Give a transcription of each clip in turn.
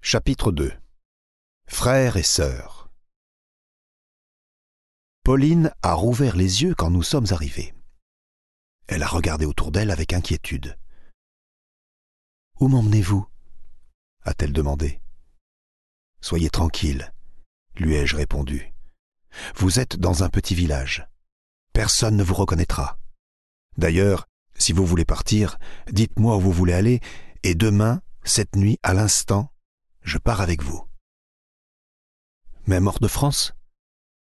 Chapitre 2. Frères et sœurs. Pauline a rouvert les yeux quand nous sommes arrivés. Elle a regardé autour d'elle avec inquiétude. « Où m'emmenez-vous » a-t-elle demandé. « Soyez tranquille, lui ai-je répondu. Vous êtes dans un petit village. Personne ne vous reconnaîtra. D'ailleurs, si vous voulez partir, dites-moi où vous voulez aller, et demain, cette nuit, à l'instant, je pars avec vous. » « Même hors de France ?»« Oui. »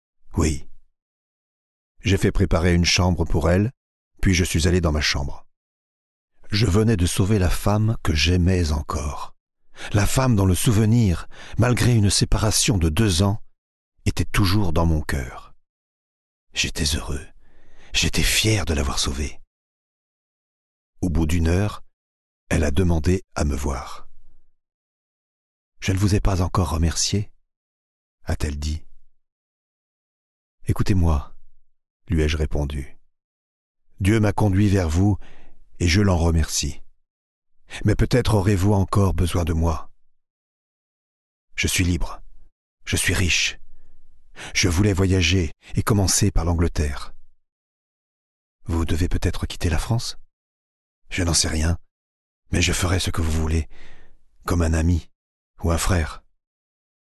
J'ai fait préparer une chambre pour elle, puis je suis allé dans ma chambre. Je venais de sauver la femme que j'aimais encore. La femme dont le souvenir, malgré une séparation de 2 ans, était toujours dans mon cœur. J'étais heureux. J'étais fier de l'avoir sauvée. Au bout d'1 heure, elle a demandé à me voir. « Je ne vous ai pas encore remercié ?» a-t-elle dit. « Écoutez-moi, » lui ai-je répondu. « Dieu m'a conduit vers vous et je l'en remercie. Mais peut-être aurez-vous encore besoin de moi. Je suis libre, je suis riche. Je voulais voyager et commencer par l'Angleterre. Vous devez peut-être quitter la France ? Je n'en sais rien, mais je ferai ce que vous voulez, comme un ami ou un frère. »« Merci, »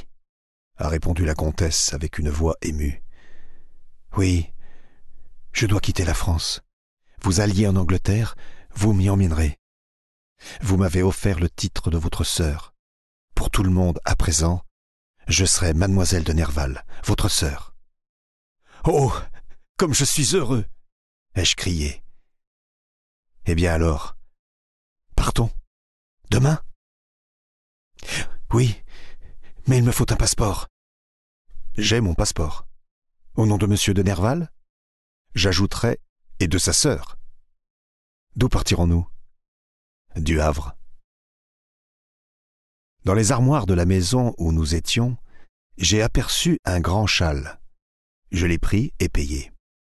a répondu la comtesse avec une voix émue. « Oui, je dois quitter la France. Vous alliez en Angleterre, vous m'y emmènerez. Vous m'avez offert le titre de votre sœur. Pour tout le monde, à présent, je serai mademoiselle de Nerval, votre sœur. »« Oh, comme je suis heureux !» ai-je crié. « Eh bien alors, partons. Demain ? » ?»« Oui, mais il me faut un passeport. » »« J'ai mon passeport. Au nom de monsieur de Nerval ? J'ajouterai « et de sa sœur. » »« D'où partirons-nous ? » ?»« Du Havre. » Dans les armoires de la maison où nous étions, j'ai aperçu un grand châle. Je l'ai pris et payé.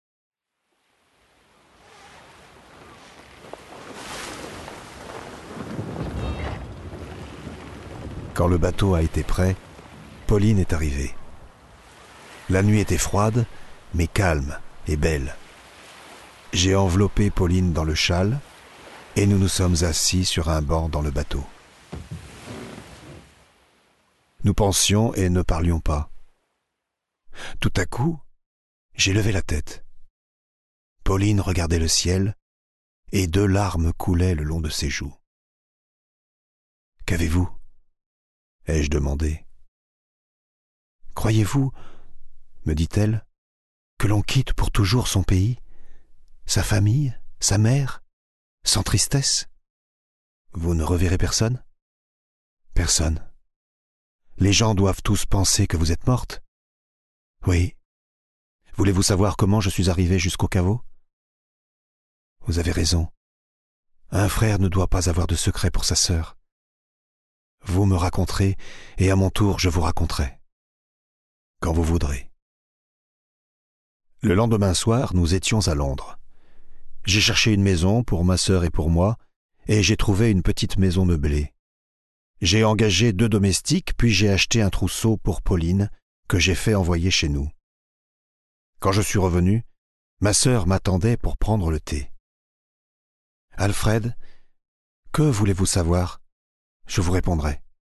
Quand le bateau a été prêt, Pauline est arrivée. La nuit était froide, mais calme et belle. J'ai enveloppé Pauline dans le châle et nous nous sommes assis sur un banc dans le bateau. Nous pensions et ne parlions pas. Tout à coup, j'ai levé la tête. Pauline regardait le ciel et 2 larmes coulaient le long de ses joues. « Qu'avez-vous » ai-je demandé. « Croyez-vous, me dit-elle, que l'on quitte pour toujours son pays, sa famille, sa mère, sans tristesse ? Vous ne reverrez personne ? Personne. Les gens doivent tous penser que vous êtes morte ? Oui. Voulez-vous savoir comment je suis arrivé jusqu'au caveau ? Vous avez raison. Un frère ne doit pas avoir de secret pour sa sœur. Vous me raconterez, et à mon tour je vous raconterai. Quand vous voudrez. Le lendemain soir, nous étions à Londres. J'ai cherché une maison pour ma sœur et pour moi, et j'ai trouvé une petite maison meublée. J'ai engagé 2 domestiques, puis j'ai acheté un trousseau pour Pauline, que j'ai fait envoyer chez nous. Quand je suis revenu, ma sœur m'attendait pour prendre le thé. « Alfred, que voulez-vous savoir ? Je vous répondrai.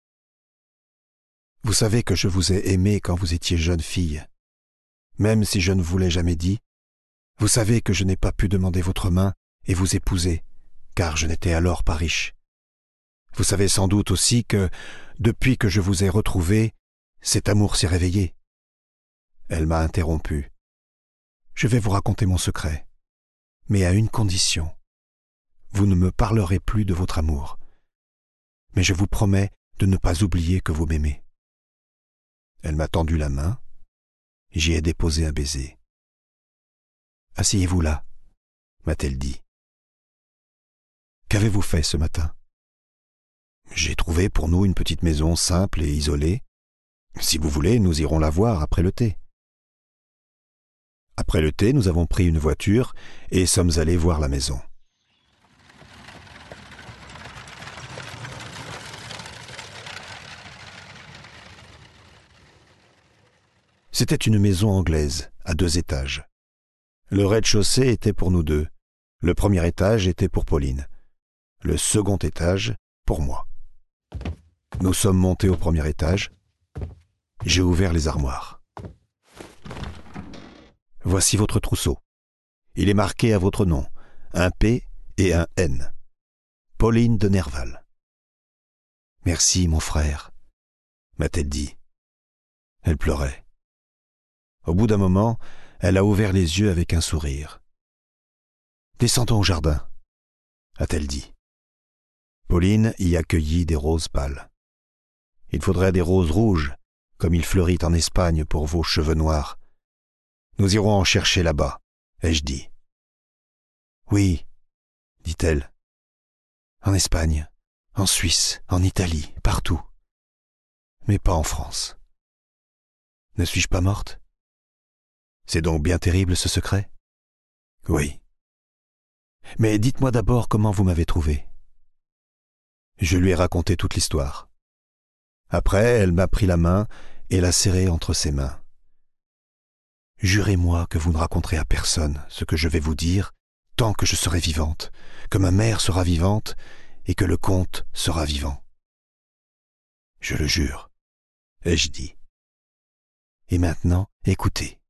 Vous savez que je vous ai aimé quand vous étiez jeune fille. Même si je ne vous l'ai jamais dit, vous savez que je n'ai pas pu demander votre main et vous épouser, car je n'étais alors pas riche. Vous savez sans doute aussi que, depuis que je vous ai retrouvé, cet amour s'est réveillé. » Elle m'a interrompu. « Je vais vous raconter mon secret, mais à une condition. Vous ne me parlerez plus de votre amour. Mais je vous promets de ne pas oublier que vous m'aimez. » Elle m'a tendu la main. J'y ai déposé un baiser. « Asseyez-vous là, » m'a-t-elle dit. « Qu'avez-vous fait ce matin ? » J'ai trouvé pour nous une petite maison simple et isolée. Si vous voulez, nous irons la voir après le thé. Après le thé, nous avons pris une voiture et sommes allés voir la maison. C'était une maison anglaise, à 2 étages. Le rez-de-chaussée était pour nous deux. Le premier étage était pour Pauline. Le second étage, pour moi. Nous sommes montés au premier étage. J'ai ouvert les armoires. Voici votre trousseau. Il est marqué à votre nom, un P et un N. Pauline de Nerval. « Merci, mon frère, m'a-t-elle dit. Elle pleurait. Au bout d'un moment, elle a ouvert les yeux avec un sourire. « Descendons au jardin, a-t-elle dit. Pauline y accueillit des roses pâles. Il faudrait des roses rouges, comme il fleurit en Espagne pour vos cheveux noirs. Nous irons en chercher là-bas, ai-je dit. Oui, dit-elle. En Espagne, en Suisse, en Italie, partout. Mais pas en France. Ne suis-je pas morte? C'est donc bien terrible ce secret? Oui. Mais dites-moi d'abord comment vous m'avez trouvé. Je lui ai raconté toute l'histoire. Après, elle m'a pris la main et l'a serrée entre ses mains. Jurez-moi que vous ne raconterez à personne ce que je vais vous dire tant que je serai vivante, que ma mère sera vivante et que le comte sera vivant. Je le jure, ai-je dit. Et maintenant, écoutez.